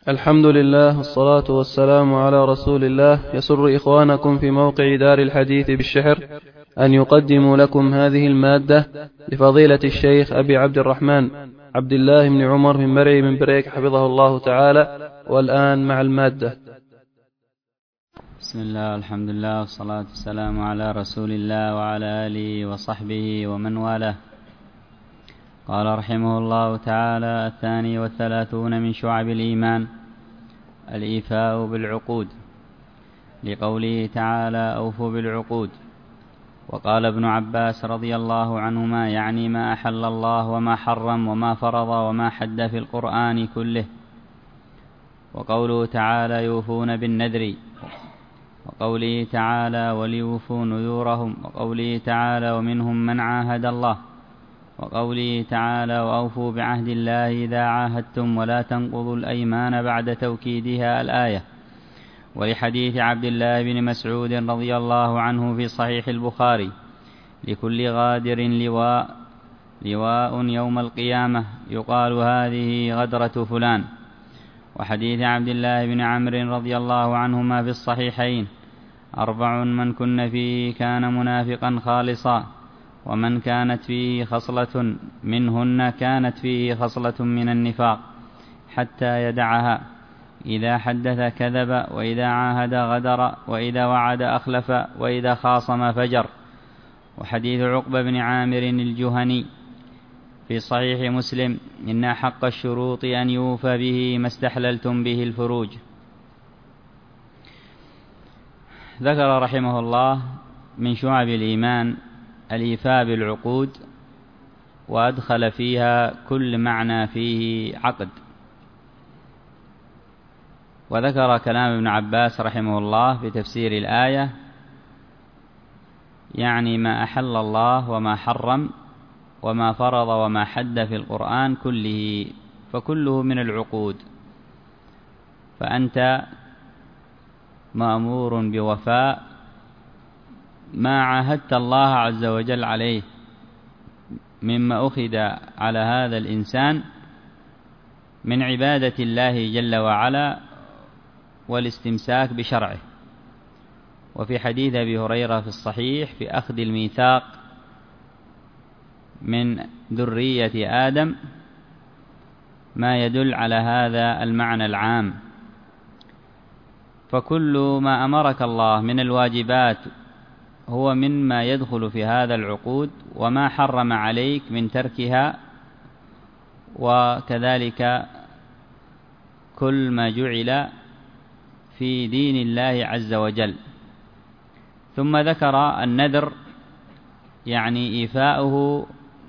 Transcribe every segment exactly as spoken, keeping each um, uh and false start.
الحمد لله والصلاة والسلام على رسول الله. يسر إخوانكم في موقع دار الحديث بالشحر أن يقدموا لكم هذه المادة لفضيلة الشيخ أبي عبد الرحمن عبد الله بن عمر من مرعي من بريك حفظه الله تعالى. والآن مع المادة. بسم الله والحمد لله والصلاة والسلام على رسول الله وعلى آله وصحبه ومن والاه. قال رحمه الله تعالى: الثاني والثلاثون من شعب الإيمان الإيفاء بالعقود، لقوله تعالى: أوفوا بالعقود. وقال ابن عباس رضي الله عنهما: يعني ما أحل الله وما حرم وما فرض وما حد في القرآن كله. وقوله تعالى: يوفون بالنذر. وقوله تعالى: وليوفوا نذورهم. وقوله تعالى: ومنهم من عاهد الله. وقوله تعالى: وأوفوا بعهد الله إذا عاهدتم ولا تنقضوا الأيمان بعد توكيدها الآية. ولحديث عبد الله بن مسعود رضي الله عنه في صحيح البخاري: لكل غادر لواء لواء يوم القيامة يقال هذه غدرة فلان. وحديث عبد الله بن عمرو رضي الله عنهما في الصحيحين: أربع من كن فيه كان منافقا خالصا، ومن كانت فيه خصلة منهن كانت فيه خصلة من النفاق حتى يدعها: إذا حدث كذب، وإذا عاهد غدر، وإذا وعد أخلف، وإذا خاصم فجر. وحديث عقبة بن عامر الجهني في صحيح مسلم: إن حق الشروط أن يوفى به ما استحللتم به الفروج. ذكر رحمه الله من شعب الإيمان الإيفاء بالعقود، وأدخل فيها كل معنى فيه عقد. وذكر كلام ابن عباس رحمه الله في تفسير الآية: يعني ما أحل الله وما حرم وما فرض وما حد في القرآن كله، فكله من العقود. فأنت مأمور بوفاء ما عاهدت الله عز وجل عليه مما أخذ على هذا الإنسان من عبادة الله جل وعلا والاستمساك بشرعه. وفي حديث أبي هريرة في الصحيح في أخذ الميثاق من ذرية آدم ما يدل على هذا المعنى العام. فكل ما أمرك الله من الواجبات هو مما يدخل في هذا العقود، وما حرم عليك من تركها، وكذلك كل ما جعل في دين الله عز وجل. ثم ذكر النذر، يعني إيفاؤه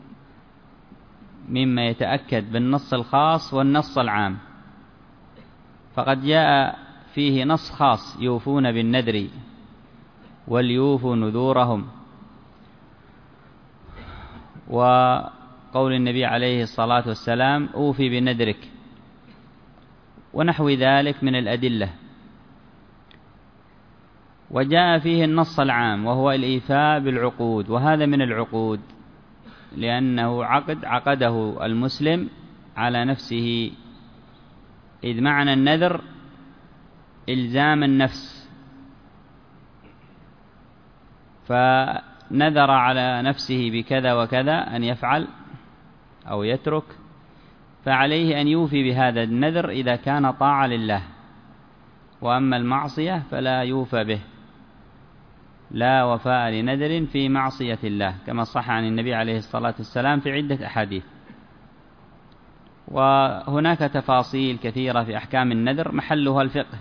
مما يتأكد بالنص الخاص والنص العام. فقد جاء فيه نص خاص: يوفون بالنذر وليوفوا نذورهم. وقول النبي عليه الصلاة والسلام: أوفي بنذرك، ونحو ذلك من الأدلة. وجاء فيه النص العام وهو الإيفاء بالعقود، وهذا من العقود لأنه عقد عقده المسلم على نفسه، إذ معنى النذر إلزام النفس، فنذر على نفسه بكذا وكذا أن يفعل أو يترك، فعليه أن يوفي بهذا النذر إذا كان طاعة لله. وأما المعصية فلا يوفى به، لا وفاء لنذر في معصية الله، كما صح عن النبي عليه الصلاة والسلام في عدة أحاديث. وهناك تفاصيل كثيرة في أحكام النذر محلها الفقه،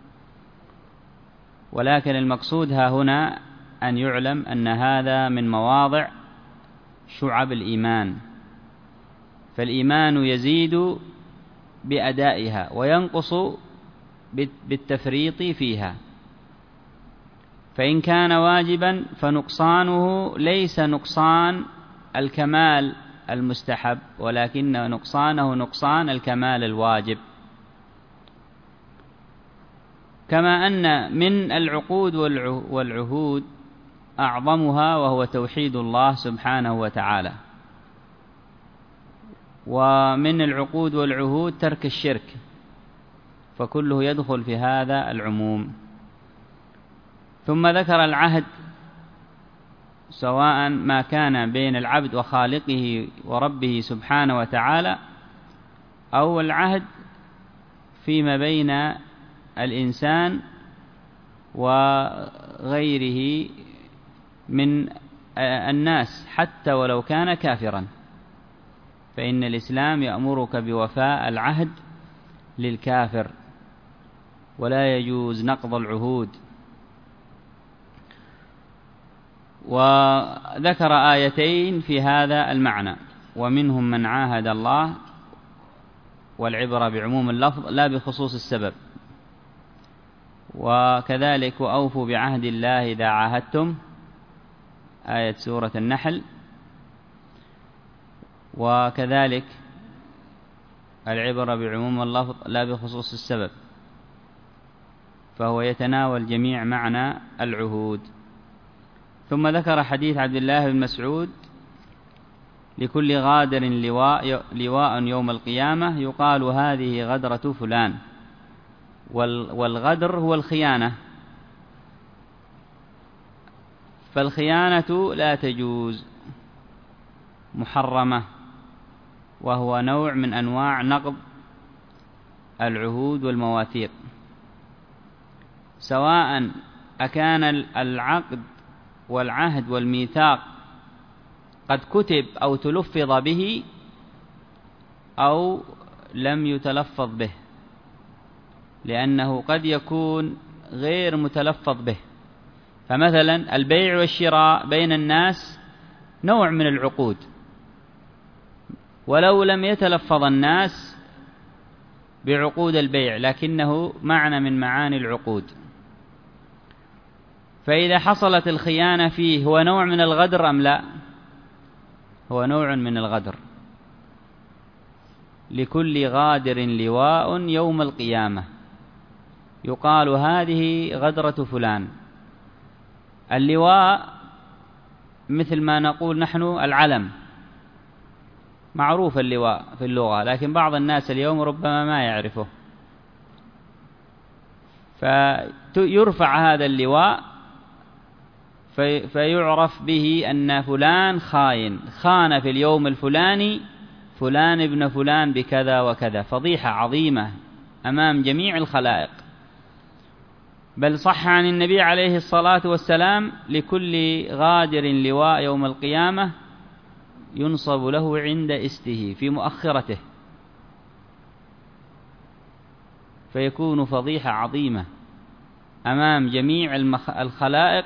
ولكن المقصود ها هنا أن يعلم أن هذا من مواضع شعب الإيمان. فالإيمان يزيد بأدائها وينقص بالتفريط فيها. فإن كان واجبا فنقصانه ليس نقصان الكمال المستحب، ولكن نقصانه نقصان الكمال الواجب. كما أن من العقود والعهود أعظمها وهو توحيد الله سبحانه وتعالى، ومن العقود والعهود ترك الشرك، فكله يدخل في هذا العموم. ثم ذكر العهد، سواء ما كان بين العبد وخالقه وربه سبحانه وتعالى، أو العهد فيما بين الإنسان وغيره من الناس حتى ولو كان كافرا، فإن الإسلام يأمرك بوفاء العهد للكافر، ولا يجوز نقض العهود. وذكر آيتين في هذا المعنى: ومنهم من عاهد الله، والعبرة بعموم اللفظ لا بخصوص السبب، وكذلك وأوفوا بعهد الله إذا عاهدتم، آية سورة النحل، وكذلك العبرة بعموم اللفظ لا بخصوص السبب، فهو يتناول جميع معنى العهود. ثم ذكر حديث عبد الله بن مسعود: لكل غادر لواء, لواء يوم القيامة يقال هذه غدرة فلان. والغدر هو الخيانة، فالخيانة لا تجوز، محرمة، وهو نوع من أنواع نقض العهود والمواثيق، سواء أكان العقد والعهد والميثاق قد كتب أو تلفظ به أو لم يتلفظ به، لأنه قد يكون غير متلفظ به. فمثلا البيع والشراء بين الناس نوع من العقود، ولو لم يتلفظ الناس بعقود البيع لكنه معنى من معاني العقود. فإذا حصلت الخيانة فيه هو نوع من الغدر أم لا؟ هو نوع من الغدر. لكل غادر لواء يوم القيامة يقال هذه غدرة فلان. اللواء مثل ما نقول نحن العلم، معروف اللواء في اللغة، لكن بعض الناس اليوم ربما ما يعرفه، فيرفع هذا اللواء فيعرف به أن فلان خاين، خان في اليوم الفلاني فلان ابن فلان بكذا وكذا، فضيحة عظيمة أمام جميع الخلائق. بل صح عن النبي عليه الصلاة والسلام: لكل غادر لواء يوم القيامة ينصب له عند استه في مؤخرته، فيكون فضيحة عظيمة أمام جميع الخلائق،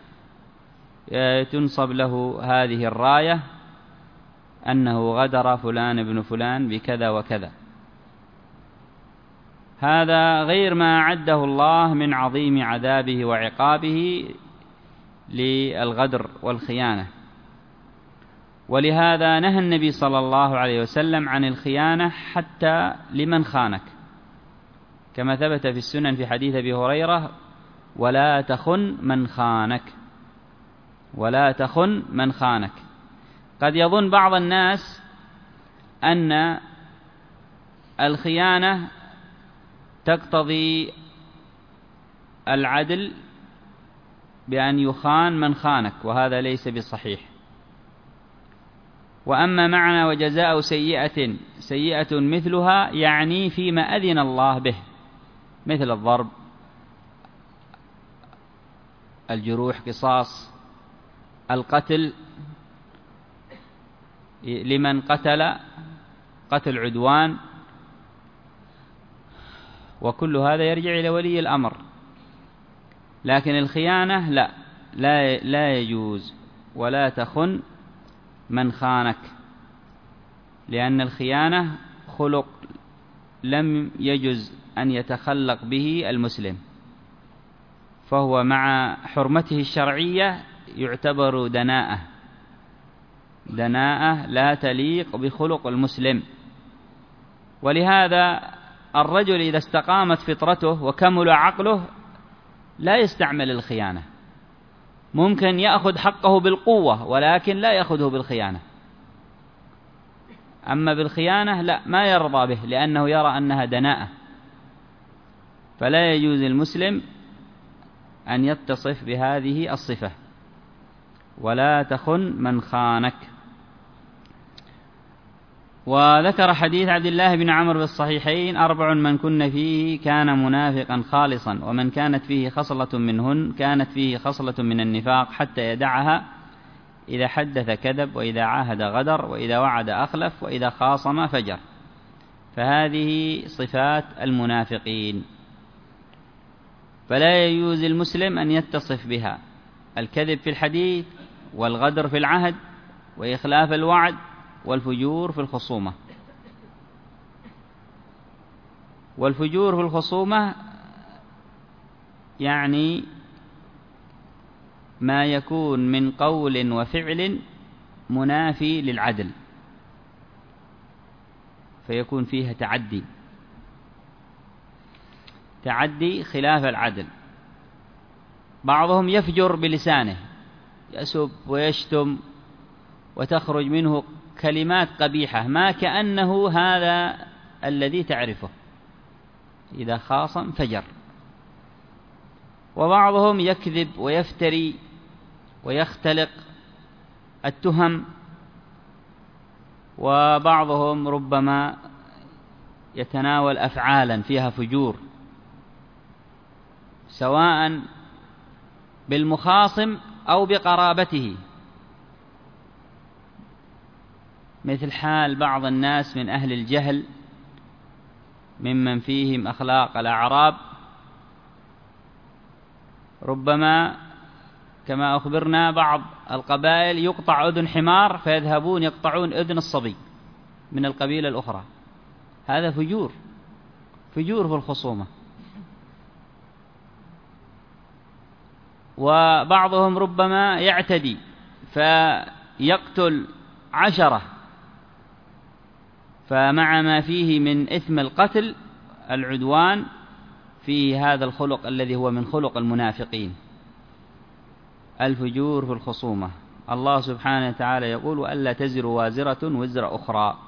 تنصب له هذه الراية أنه غدر فلان ابن فلان بكذا وكذا. هذا غير ما أعده الله من عظيم عذابه وعقابه للغدر والخيانة. ولهذا نهى النبي صلى الله عليه وسلم عن الخيانة حتى لمن خانك، كما ثبت في السنن في حديث أبي هريرة: ولا تخن من خانك، ولا تخن من خانك. قد يظن بعض الناس أن الخيانة تقتضي العدل بأن يخان من خانك، وهذا ليس بصحيح. وأما معنى وجزاء سيئة سيئة مثلها يعني فيما أذن الله به، مثل الضرب، الجروح قصاص، القتل لمن قتل قتل عدوان، وكل هذا يرجع إلى ولي الأمر. لكن الخيانة لا لا, لا يجوز، ولا تخن من خانك، لأن الخيانة خلق لم يجز أن يتخلق به المسلم، فهو مع حرمته الشرعية يعتبر دناءة دناءة لا تليق بخلق المسلم. ولهذا الرجل إذا استقامت فطرته وكمل عقله لا يستعمل الخيانة، ممكن يأخذ حقه بالقوة ولكن لا يأخذه بالخيانة. أما بالخيانة لا، ما يرضى به، لأنه يرى أنها دناءة. فلا يجوز المسلم أن يتصف بهذه الصفة. ولا تخن من خانك. وذكر حديث عبد الله بن عمرو بالصحيحين: أربع من كن فيه كان منافقا خالصا، ومن كانت فيه خصلة منهن كانت فيه خصلة من النفاق حتى يدعها: إذا حدث كذب، وإذا عاهد غدر، وإذا وعد أخلف، وإذا خاصم فجر. فهذه صفات المنافقين، فلا يجوز المسلم أن يتصف بها: الكذب في الحديث، والغدر في العهد، وإخلاف الوعد، والفجور في الخصومة. والفجور في الخصومة يعني ما يكون من قول وفعل منافي للعدل، فيكون فيها تعدي تعدي خلاف العدل. بعضهم يفجر بلسانه، يسب ويشتم وتخرج منه كلمات قبيحة ما كأنه هذا الذي تعرفه، إذا خاصم فجر. وبعضهم يكذب ويفتري ويختلق التهم، وبعضهم ربما يتناول أفعالا فيها فجور، سواء بالمخاصم أو بقرابته، مثل حال بعض الناس من أهل الجهل ممن فيهم أخلاق الأعراب. ربما كما أخبرنا بعض القبائل يقطع أذن حمار فيذهبون يقطعون أذن الصبي من القبيلة الأخرى. هذا فجور فجور في الخصومة. وبعضهم ربما يعتدي فيقتل عشرة، فمع ما فيه من إثم القتل العدوان في هذا الخلق الذي هو من خلق المنافقين، الفجور في الخصومة. الله سبحانه وتعالى يقول: وألا تزر وازرة وزر أخرى.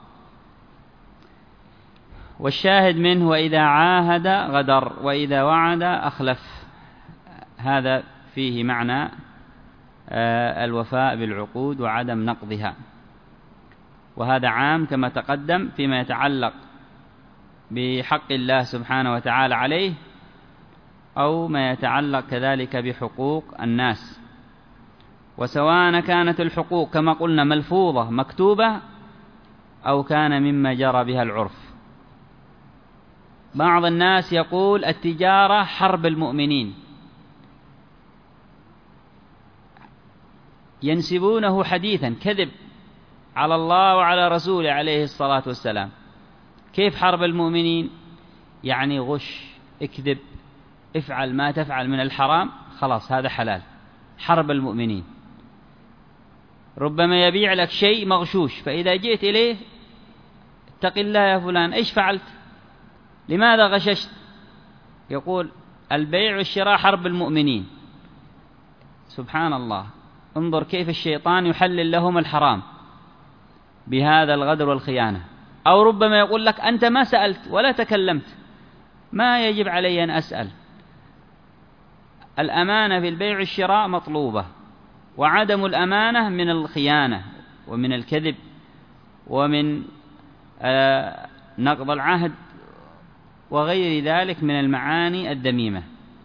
والشاهد منه: وإذا عاهد غدر، وإذا وعد أخلف. هذا فيه معنى الوفاء بالعقود وعدم نقضها، وهذا عام كما تقدم فيما يتعلق بحق الله سبحانه وتعالى عليه، أو ما يتعلق كذلك بحقوق الناس. وسواء كانت الحقوق كما قلنا ملفوظة مكتوبة، أو كان مما جرى بها العرف. بعض الناس يقول التجارة حرب المؤمنين، ينسبونه حديثا كذب على الله وعلى رسوله عليه الصلاة والسلام. كيف حرب المؤمنين؟ يعني غش، اكذب، افعل ما تفعل من الحرام، خلاص هذا حلال. حرب المؤمنين. ربما يبيع لك شيء مغشوش، فإذا جئت إليه: اتق الله يا فلان، ايش فعلت؟ لماذا غششت؟ يقول: البيع والشراء حرب المؤمنين. سبحان الله، انظر كيف الشيطان يحلل لهم الحرام بهذا الغدر والخيانة. أو ربما يقول لك: أنت ما سألت ولا تكلمت، ما يجب علي أن أسأل. الأمانة في البيع والشراء مطلوبة، وعدم الأمانة من الخيانة ومن الكذب ومن نقض العهد وغير ذلك من المعاني الذميمة.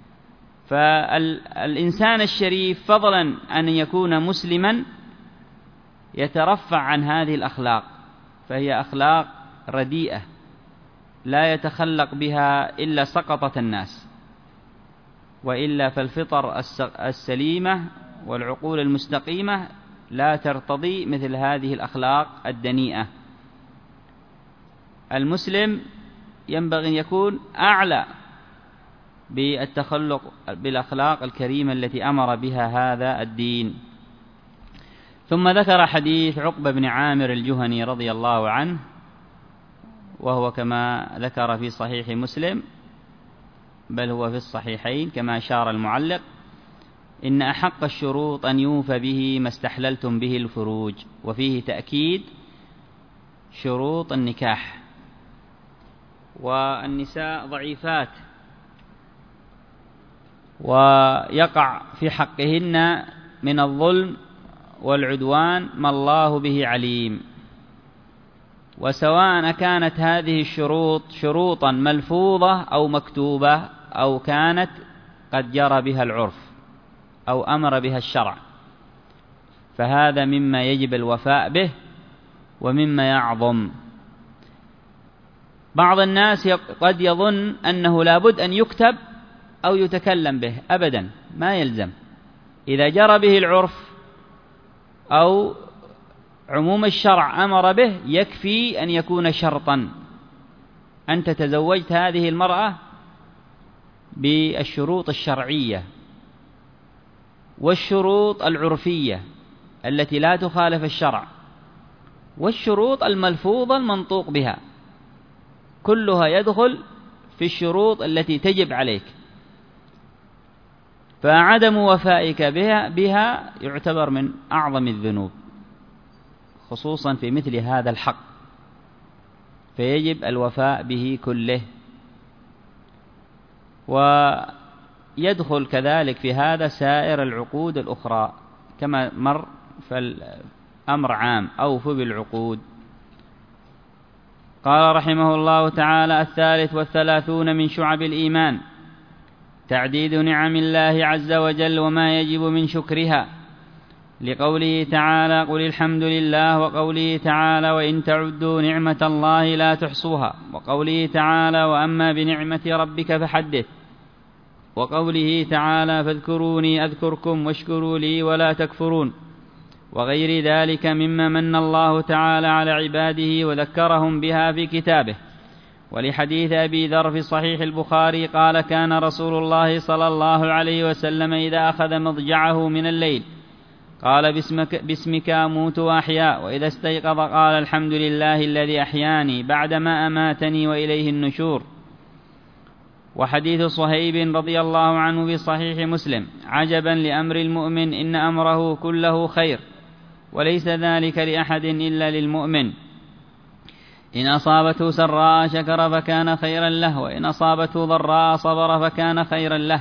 فالإنسان الشريف فضلا أن يكون مسلما يترفع عن هذه الأخلاق، فهي أخلاق رديئة لا يتخلق بها إلا سقطة الناس، وإلا فالفطر السليمة والعقول المستقيمة لا ترتضي مثل هذه الأخلاق الدنيئة. المسلم ينبغي أن يكون أعلى بالتخلق بالأخلاق الكريمة التي أمر بها هذا الدين. ثم ذكر حديث عقبة بن عامر الجهني رضي الله عنه، وهو كما ذكر في صحيح مسلم، بل هو في الصحيحين كما أشار المعلق: إن أحق الشروط أن يوفى به ما استحللتم به الفروج. وفيه تأكيد شروط النكاح. والنساء ضعيفات ويقع في حقهن من الظلم والعدوان ما الله به عليم. وسواء كانت هذه الشروط شروطا ملفوظة أو مكتوبة أو كانت قد جرى بها العرف أو أمر بها الشرع، فهذا مما يجب الوفاء به ومما يعظم. بعض الناس قد يظن أنه لابد أن يكتب أو يتكلم به، أبدا ما يلزم. إذا جرى به العرف أو عموم الشرع أمر به يكفي أن يكون شرطا. أنت تزوجت هذه المرأة بالشروط الشرعية والشروط العرفية التي لا تخالف الشرع والشروط الملفوظة المنطوق بها، كلها يدخل في الشروط التي تجب عليك، فعدم وفائك بها, بها يعتبر من أعظم الذنوب، خصوصا في مثل هذا الحق، فيجب الوفاء به كله. ويدخل كذلك في هذا سائر العقود الأخرى كما مر، فالأمر عام، أوفوا بالعقود. قال رحمه الله تعالى: الثالث والثلاثون من شعب الإيمان تعديد نعم الله عز وجل وما يجب من شكرها، لقوله تعالى: قل الحمد لله، وقوله تعالى: وإن تعدوا نعمة الله لا تحصوها، وقوله تعالى: وأما بنعمة ربك فحدث، وقوله تعالى: فاذكروني أذكركم واشكروا لي ولا تكفرون، وغير ذلك مما من الله تعالى على عباده وذكرهم بها في كتابه. ولحديث أبي ذر في صحيح البخاري قال: كان رسول الله صلى الله عليه وسلم إذا أخذ مضجعه من الليل قال: باسمك, باسمك أموت وأحيا، وإذا استيقظ قال: الحمد لله الذي أحياني بعدما أماتني وإليه النشور. وحديث صهيب رضي الله عنه في صحيح مسلم: عجبا لأمر المؤمن إن أمره كله خير، وليس ذلك لأحد إلا للمؤمن، إن أصابته سراء شكر فكان خيرا له، وإن أصابته ضراء صبر فكان خيرا له.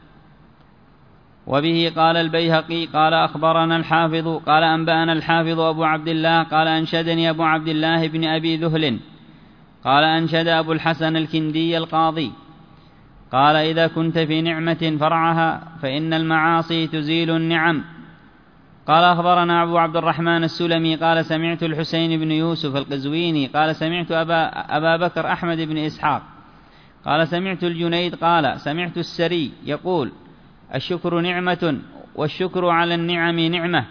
وبه قال البيهقي قال: أخبرنا الحافظ قال أنبأنا الحافظ أبو عبد الله قال: أنشدني أبو عبد الله بن أبي ذهل قال: أنشد أبو الحسن الكندي القاضي قال: إذا كنت في نعمة فرعها، فإن المعاصي تزيل النعم. قال: أخبرنا أبو عبد الرحمن السلمي قال: سمعت الحسين بن يوسف القزويني قال: سمعت أبا, أبا بكر أحمد بن إسحاق قال: سمعت الجنيد قال: سمعت السري يقول: الشكر نعمة، والشكر على النعم نعمة،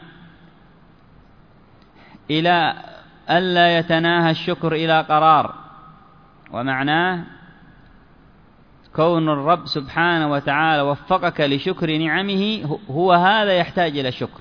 إلى ألا يتناهى الشكر إلى قرار. ومعناه كون الرب سبحانه وتعالى وفقك لشكر نعمه هو هذا يحتاج إلى شكر،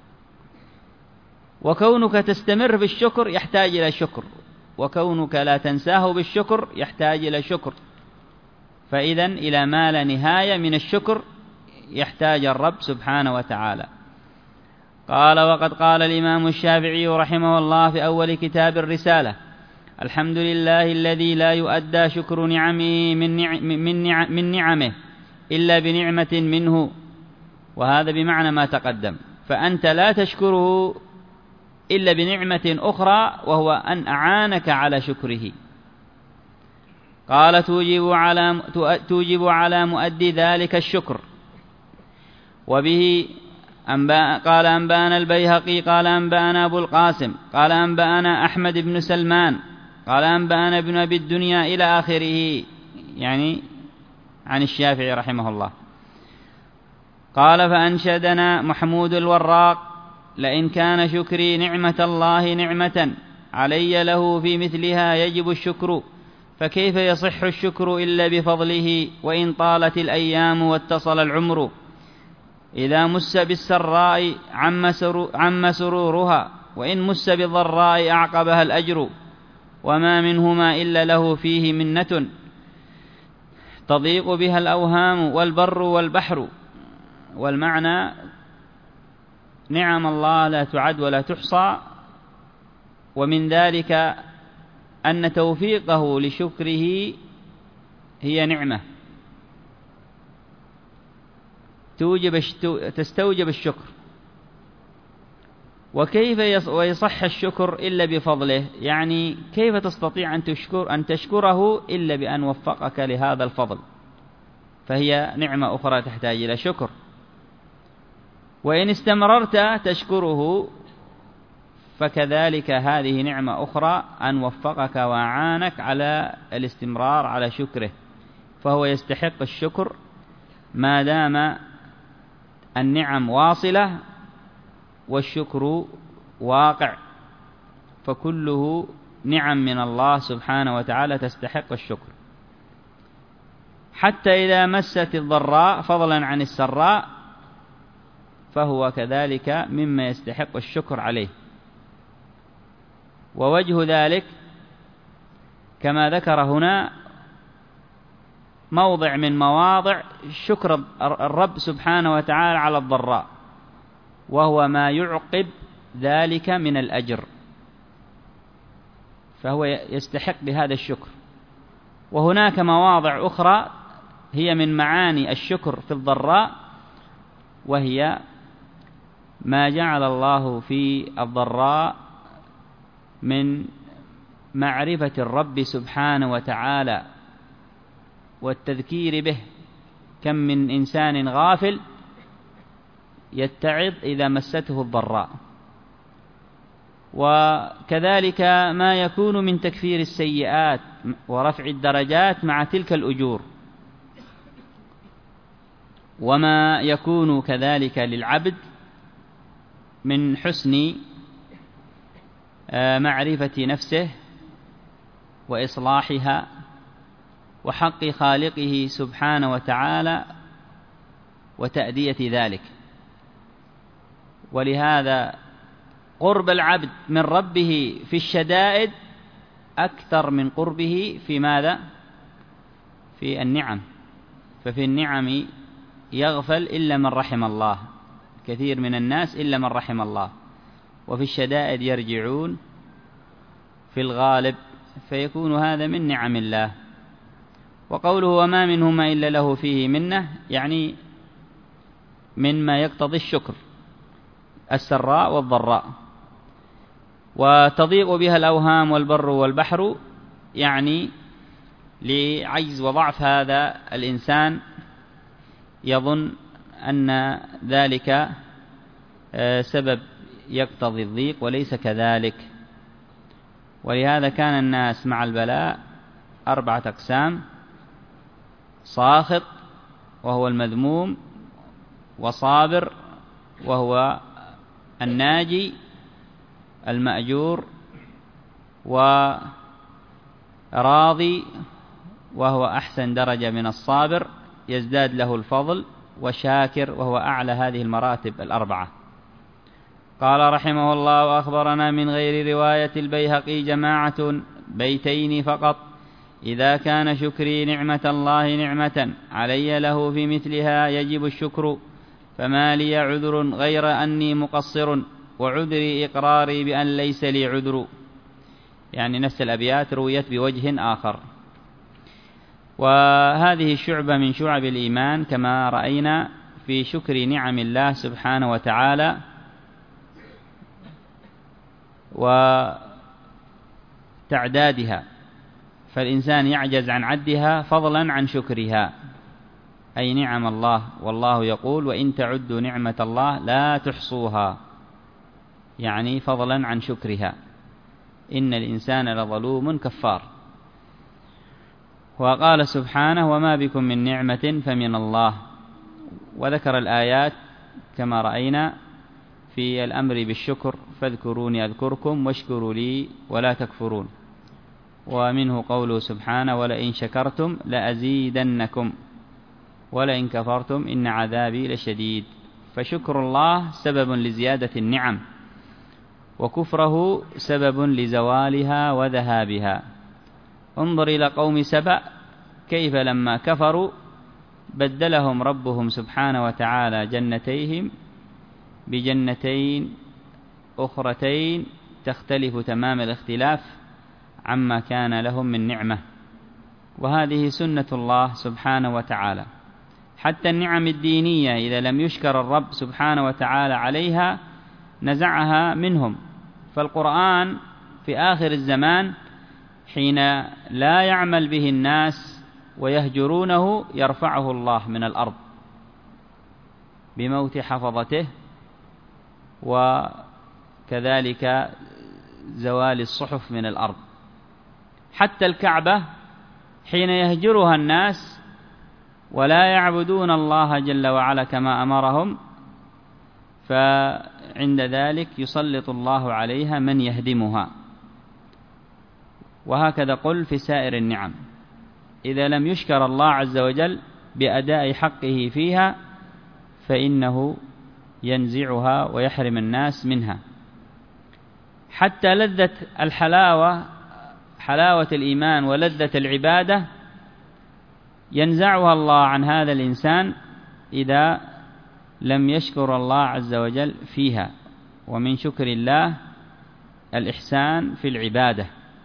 وكونك تستمر بالشكر يحتاج إلى شكر، وكونك لا تنساه بالشكر يحتاج إلى شكر. فإذن إلى ما لا نهاية من الشكر يحتاج الرب سبحانه وتعالى. قال: وقد قال الإمام الشافعي رحمه الله في أول كتاب الرسالة: الحمد لله الذي لا يؤدى شكر نعمه من, نعم من, نعم من نعمه إلا بنعمة منه. وهذا بمعنى ما تقدم، فأنت لا تشكره إلا بنعمة أخرى، وهو أن أعانك على شكره. قال: توجب على, توجب على مؤدي ذلك الشكر. وبه قال: أنبأنا البيهقي قال: أنبأنا أبو القاسم قال: أنبأنا أحمد بن سلمان قال: أنبأنا ابن أبي الدنيا إلى آخره، يعني عن الشافعي رحمه الله. قال: فأنشدنا محمود الوراق: لئن كان شكري نعمة الله نعمة علي له في مثلها يجب الشكر، فكيف يصح الشكر إلا بفضله، وإن طالت الأيام واتصل العمر. إذا مس بالسراء عم سرورها، وإن مس بالضراء أعقبها الأجر، وما منهما إلا له فيه منة تضيق بها الأوهام والبر والبحر. والمعنى نعم الله لا تعد ولا تحصى، ومن ذلك أن توفيقه لشكره هي نعمة، توجب تستوجب الشكر. وكيف يصح الشكر إلا بفضله؟ يعني كيف تستطيع أن تشكر أن تشكره إلا بأن وفقك لهذا الفضل؟ فهي نعمة أخرى تحتاج إلى شكر. وإن استمررت تشكره فكذلك هذه نعمة أخرى أن وفقك وأعانك على الاستمرار على شكره، فهو يستحق الشكر ما دام النعم واصلة والشكر واقع، فكله نعم من الله سبحانه وتعالى تستحق الشكر. حتى إذا مست الضراء فضلا عن السراء فهو كذلك مما يستحق الشكر عليه. ووجه ذلك كما ذكر هنا موضع من مواضع شكر الرب سبحانه وتعالى على الضراء، وهو ما يعقب ذلك من الأجر، فهو يستحق بهذا الشكر. وهناك مواضع أخرى هي من معاني الشكر في الضراء، وهي ما جعل الله في الضراء من معرفة الرب سبحانه وتعالى والتذكير به. كم من إنسان غافل يتعظ إذا مسته الضراء. وكذلك ما يكون من تكفير السيئات ورفع الدرجات مع تلك الأجور، وما يكون كذلك للعبد من حسن معرفة نفسه وإصلاحها وحق خالقه سبحانه وتعالى وتأدية ذلك. ولهذا قرب العبد من ربه في الشدائد أكثر من قربه في ماذا؟ في النعم. ففي النعم يغفل إلا من رحم الله، كثير من الناس إلا من رحم الله. وفي الشدائد يرجعون في الغالب، فيكون هذا من نعم الله. وقوله وما منهما إلا له فيه منة، يعني مما يقتضي الشكر، السراء والضراء. وتضيق بها الأوهام والبر والبحر، يعني لعجز وضعف هذا الإنسان يظن أن ذلك سبب يقتضي الضيق، وليس كذلك. ولهذا كان الناس مع البلاء أربعة أقسام: ساخط وهو المذموم، وصابر وهو الناجي المأجور، وراضي وهو أحسن درجة من الصابر يزداد له الفضل، وشاكر وهو أعلى هذه المراتب الأربعة. قال رحمه الله: وأخبرنا من غير رواية البيهقي جماعة بيتين فقط: إذا كان شكري نعمة الله نعمة علي له في مثلها يجب الشكر، فما لي عذر غير أني مقصر، وعذري إقراري بأن ليس لي عذر. يعني نفس الأبيات رويت بوجه آخر. وهذه الشعبة من شعب الإيمان كما رأينا في شكر نعم الله سبحانه وتعالى وتعدادها، فالإنسان يعجز عن عدها فضلا عن شكرها، أي نعم الله. والله يقول: وإن تعدوا نعمة الله لا تحصوها، يعني فضلا عن شكرها. إن الإنسان لظلوم كفار. وقال سبحانه: وما بكم من نعمة فمن الله. وذكر الآيات كما رأينا في الأمر بالشكر: فاذكروني أذكركم واشكروا لي ولا تكفرون. ومنه قوله سبحانه: ولئن شكرتم لأزيدنكم ولئن كفرتم إن عذابي لشديد. فشكر الله سبب لزيادة النعم، وكفره سبب لزوالها وذهابها. انظر إلى قوم سبأ كيف لما كفروا بدلهم ربهم سبحانه وتعالى جنتيهم بجنتين أخرتين تختلف تمام الاختلاف عما كان لهم من نعمة. وهذه سنة الله سبحانه وتعالى، حتى النعم الدينية إذا لم يشكر الرب سبحانه وتعالى عليها نزعها منهم. فالقرآن في آخر الزمان حين لا يعمل به الناس ويهجرونه يرفعه الله من الأرض بموت حفظته، وكذلك زوال الصحف من الأرض. حتى الكعبة حين يهجرها الناس ولا يعبدون الله جل وعلا كما أمرهم، فعند ذلك يسلط الله عليها من يهدمها. وهكذا قل في سائر النعم، إذا لم يشكر الله عز وجل بأداء حقه فيها فإنه ينزعها ويحرم الناس منها. حتى لذة الحلاوة، حلاوة الإيمان ولذة العبادة، ينزعها الله عن هذا الإنسان إذا لم يشكر الله عز وجل فيها. ومن شكر الله الإحسان في العبادة.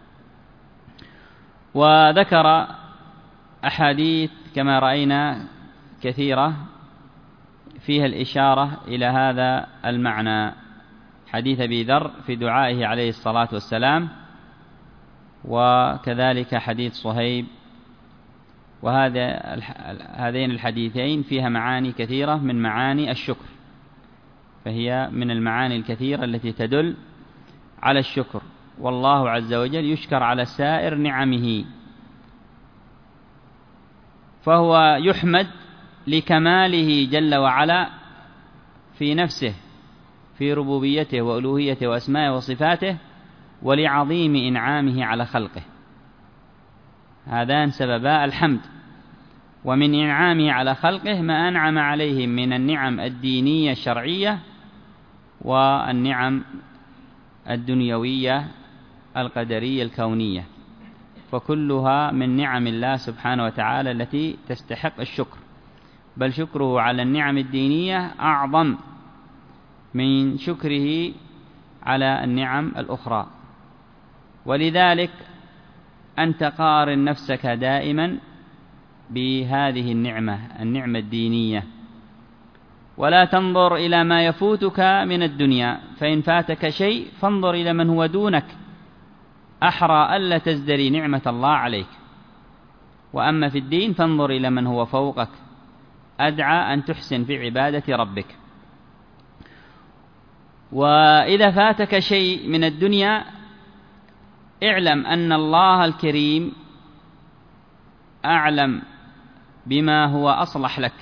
وذكر أحاديث كما رأينا كثيرة فيها الإشارة إلى هذا المعنى. حديث أبي ذر في دعائه عليه الصلاة والسلام، وكذلك حديث صهيب. وهذا هذين الحديثين فيها معاني كثيرة من معاني الشكر، فهي من المعاني الكثيرة التي تدل على الشكر. والله عز وجل يشكر على سائر نعمه، فهو يحمد لكماله جل وعلا في نفسه في ربوبيته وألوهيته وأسمائه وصفاته، ولعظيم إنعامه على خلقه. هذان سببا الحمد. ومن إنعامه على خلقه ما أنعم عليهم من النعم الدينية الشرعية والنعم الدنيوية القدرية الكونية، فكلها من نعم الله سبحانه وتعالى التي تستحق الشكر. بل شكره على النعم الدينية أعظم من شكره على النعم الأخرى. ولذلك أنت قارن نفسك دائما بهذه النعمة، النعمة الدينية، ولا تنظر إلى ما يفوتك من الدنيا، فإن فاتك شيء فانظر إلى من هو دونك، أحرى ألا تزدري نعمة الله عليك. وأما في الدين فانظر إلى من هو فوقك، أدعى أن تحسن في عبادة ربك. وإذا فاتك شيء من الدنيا اعلم أن الله الكريم أعلم بما هو أصلح لك،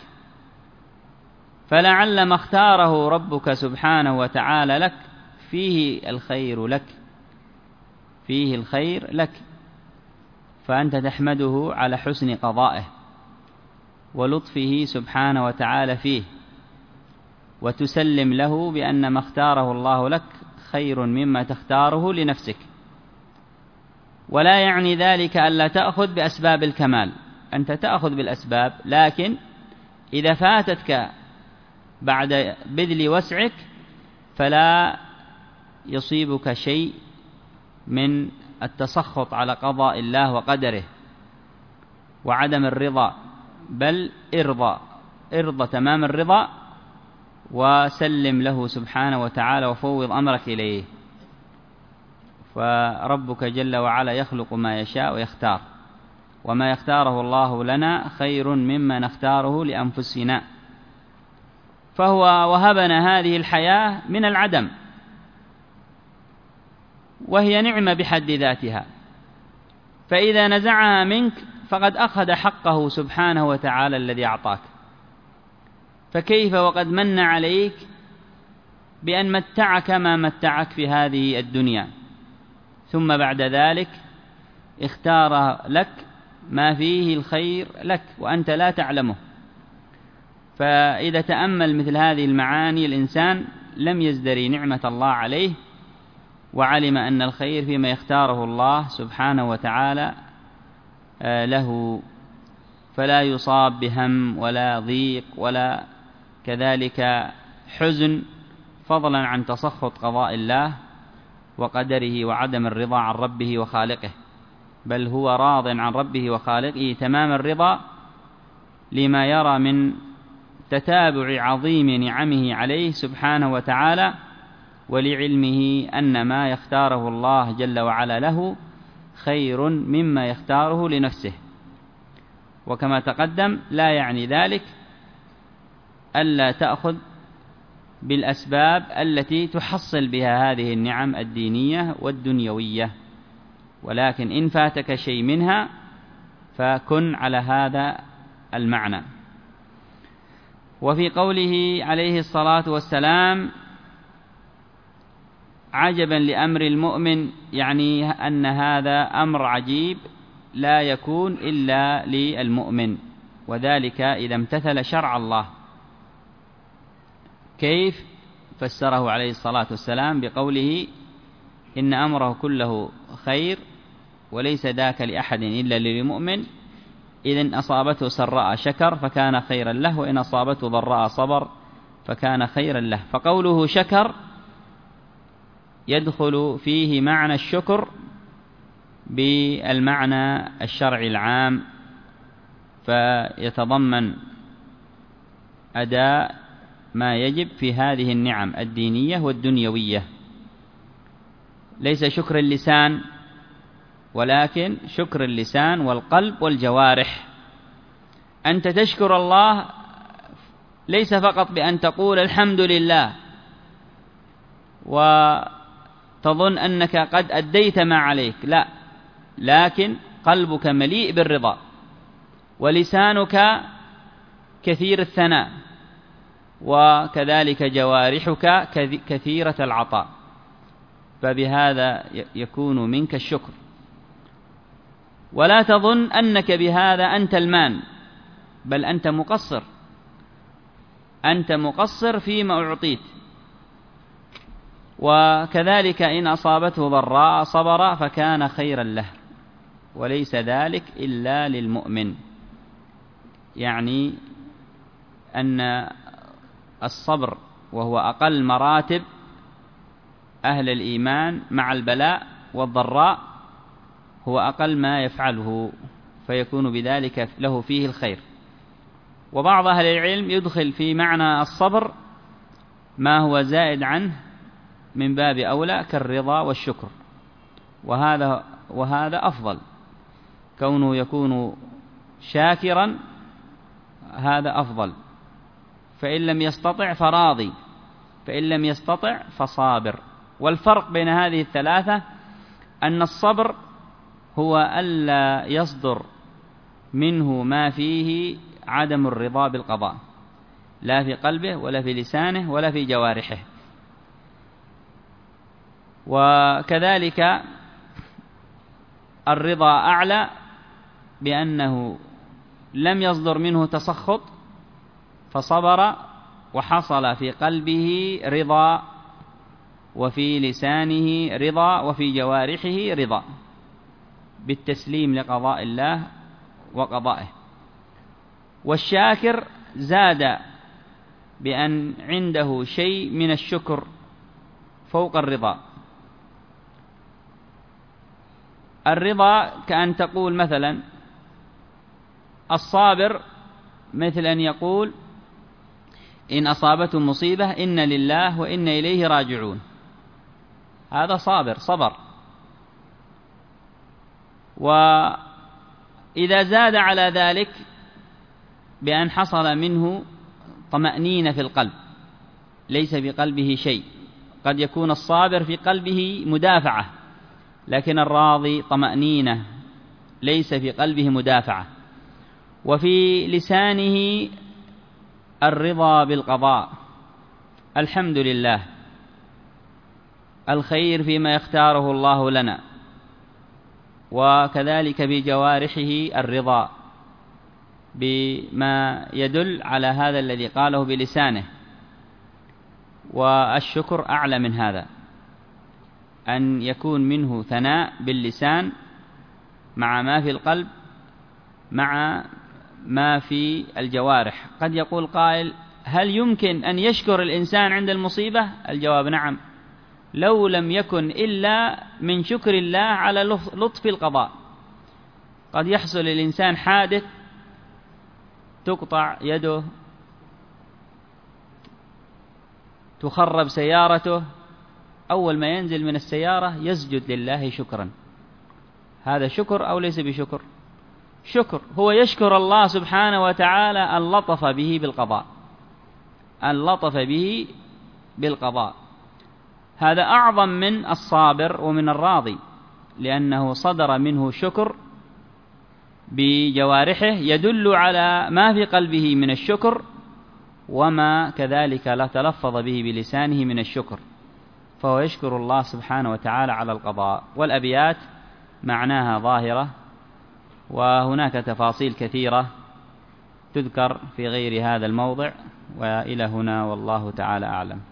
فلعل ما اختاره ربك سبحانه وتعالى لك فيه الخير لك، فيه الخير لك، فأنت تحمده على حسن قضائه ولطفه سبحانه وتعالى فيه، وتسلم له بأن ما اختاره الله لك خير مما تختاره لنفسك. ولا يعني ذلك ألا تأخذ بأسباب الكمال، أنت تأخذ بالأسباب، لكن إذا فاتتك بعد بذل وسعك فلا يصيبك شيء من التسخط على قضاء الله وقدره وعدم الرضا، بل ارضى ارضى تمام الرضا وسلم له سبحانه وتعالى وفوض أمرك إليه. فربك جل وعلا يخلق ما يشاء ويختار، وما يختاره الله لنا خير مما نختاره لأنفسنا. فهو وهبنا هذه الحياة من العدم، وهي نعمة بحد ذاتها، فإذا نزعها منك فقد أخذ حقه سبحانه وتعالى الذي أعطاك. فكيف وقد من عليك بأن متعك ما متعك في هذه الدنيا، ثم بعد ذلك اختار لك ما فيه الخير لك وأنت لا تعلمه. فإذا تأمل مثل هذه المعاني الإنسان لم يزدري نعمة الله عليه، وعلم أن الخير فيما يختاره الله سبحانه وتعالى له، فلا يصاب بهم ولا ضيق ولا كذلك حزن، فضلا عن تسخط قضاء الله وقدره وعدم الرضا عن ربه وخالقه، بل هو راض عن ربه وخالقه تمام الرضا، لما يرى من تتابع عظيم نعمه عليه سبحانه وتعالى، ولعلمه أن ما يختاره الله جل وعلا له خير مما يختاره لنفسه. وكما تقدم لا يعني ذلك ألا تأخذ بالأسباب التي تحصل بها هذه النعم الدينية والدنيوية، ولكن إن فاتك شيء منها فكن على هذا المعنى. وفي قوله عليه الصلاة والسلام عجبا لأمر المؤمن، يعني أن هذا أمر عجيب لا يكون إلا للمؤمن، وذلك إذا امتثل شرع الله. كيف؟ فسره عليه الصلاة والسلام بقوله إن أمره كله خير وليس ذاك لأحد إلا للمؤمن، إذن أصابته سراء شكر فكان خيرا له، وإن أصابته ضراء صبر فكان خيرا له. فقوله شكر يدخل فيه معنى الشكر بالمعنى الشرعي العام، فيتضمن أداء ما يجب في هذه النعم الدينية والدنيوية، ليس شكر اللسان ولكن شكر اللسان والقلب والجوارح. أنت تشكر الله ليس فقط بأن تقول الحمد لله وتظن أنك قد أديت ما عليك، لا، لكن قلبك مليء بالرضا ولسانك كثير الثناء، وكذلك جوارحك كثيرة العطاء، فبهذا يكون منك الشكر. ولا تظن أنك بهذا أنت المان، بل أنت مقصر، أنت مقصر فيما أعطيت. وكذلك إن أصابته ضراء صبر فكان خيرا له، وليس ذلك إلا للمؤمن، يعني أن الصبر وهو أقل مراتب أهل الإيمان مع البلاء والضراء هو أقل ما يفعله، فيكون بذلك له فيه الخير. وبعض أهل العلم يدخل في معنى الصبر ما هو زائد عنه من باب أولى كالرضا والشكر، وهذا وهذا أفضل، كونه يكون شاكرا هذا أفضل، فإن لم يستطع فراضي، فإن لم يستطع فصابر. والفرق بين هذه الثلاثة أن الصبر هو ألا يصدر منه ما فيه عدم الرضا بالقضاء، لا في قلبه ولا في لسانه ولا في جوارحه. وكذلك الرضا أعلى بأنه لم يصدر منه تسخط فصبر وحصل في قلبه رضا، وفي لسانه رضا، وفي جوارحه رضا بالتسليم لقضاء الله وقضائه. والشاكر زاد بأن عنده شيء من الشكر فوق الرضا. الرضا كأن تقول مثلا الصابر مثل أن يقول إن أصابته مصيبة إن لله وإن إليه راجعون، هذا صابر صبر. وإذا زاد على ذلك بأن حصل منه طمأنينة في القلب، ليس بقلبه شيء، قد يكون الصابر في قلبه مدافعة، لكن الراضي طمأنينة ليس في قلبه مدافعة. وفي لسانه الرضا بالقضاء، الحمد لله، الخير فيما يختاره الله لنا. وكذلك بجوارحه الرضا بما يدل على هذا الذي قاله بلسانه. والشكر أعلى من هذا، أن يكون منه ثناء باللسان مع ما في القلب مع ما في الجوارح. قد يقول قائل هل يمكن أن يشكر الإنسان عند المصيبة؟ الجواب نعم، لو لم يكن إلا من شكر الله على لطف القضاء. قد يحصل الإنسان حادث تقطع يده، تخرب سيارته، أول ما ينزل من السيارة يسجد لله شكرا. هذا شكر أو ليس بشكر؟ شكر. هو يشكر الله سبحانه وتعالى أن لطف به بالقضاء، أن لطف به بالقضاء. هذا أعظم من الصابر ومن الراضي، لأنه صدر منه شكر بجوارحه يدل على ما في قلبه من الشكر، وما كذلك لا تلفظ به بلسانه من الشكر، فهو يشكر الله سبحانه وتعالى على القضاء. والأبيات معناها ظاهرة، وهناك تفاصيل كثيرة تذكر في غير هذا الموضع. وإلى هنا والله تعالى أعلم.